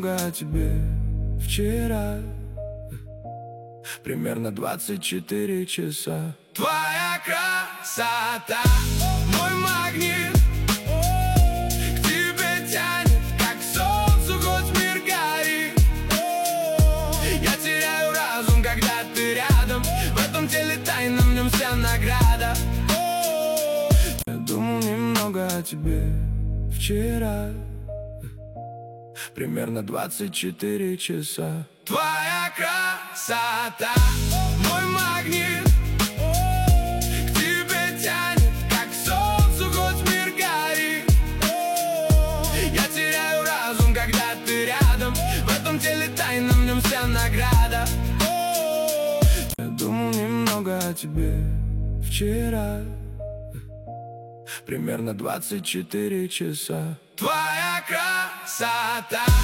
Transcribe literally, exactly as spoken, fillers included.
немного о тебе вчера. Примерно двадцать четыре часа. Твоя красота, мой магнит, к тебе тянет, как к солнцу, хоть мир горит. Я теряю разум, когда ты рядом, в этом теле тайна, в нем вся награда. Я думал немного о тебе вчера. Примерно двадцать четыре часа. Твоя красота, мой магнит, к тебе тянет, как к солнцу, хоть мир горит. Я теряю разум, когда ты рядом, в этом теле тайна, в нем вся награда. Я думал немного о тебе вчера. Примерно двадцать четыре часа. Твоя красота.